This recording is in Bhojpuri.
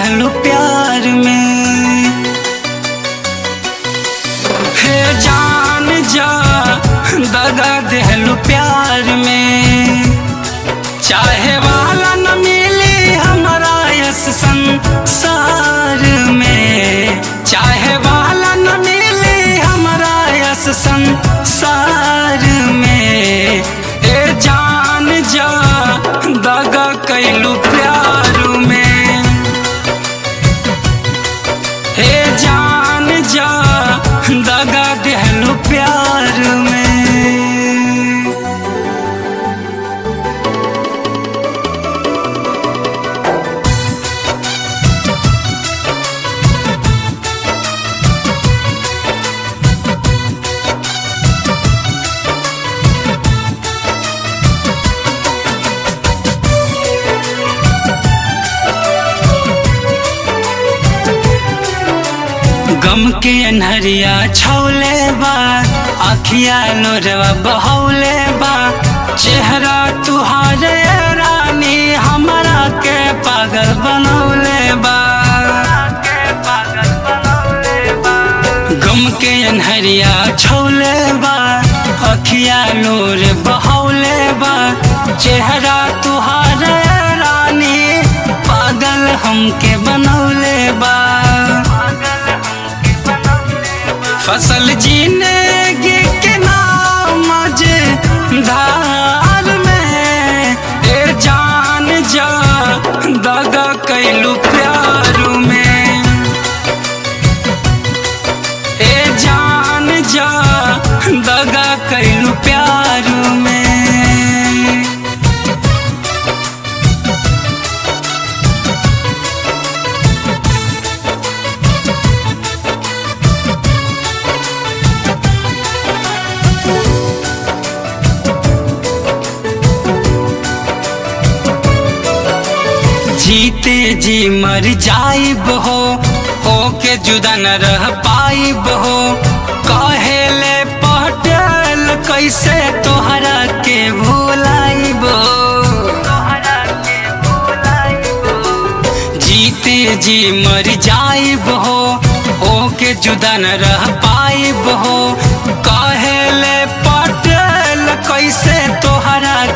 देहलू प्यार में। हे जान जा दगा देहलू प्यार में। चाहे वाला न मिली हमारा इस संसार में। चाहे वाला न मिली हमारा इस संसार में। ए जान जा दगा कैलू प्यार में। हे जान जा दगा देहलू प्यार में। गम के अनहरिया छौले बा, आखिया लोरवा बहौले बा। चेहरा तुहारे रानी हमरा के पागल बनौले बा। गम के अनहरिया छौले बा, आखिया लोर बहौले बा। चेहरा तुहारे रानी पागल हमके बनौले बा। फसल जीनेगी के नाम धार में। ए जान जा दगा कैलू प्यार में। ए जान जा दगा कैलू प्यार में। जीते जी मर जाइब हो के जुदा न रह पाइब हो। कहेले पटेल कैसे तोहरा के भुलाइब हो। जीते जी मर जाइब हो के जुदा न रह पाइब हो। कहेले पटेल कैसे तोहरा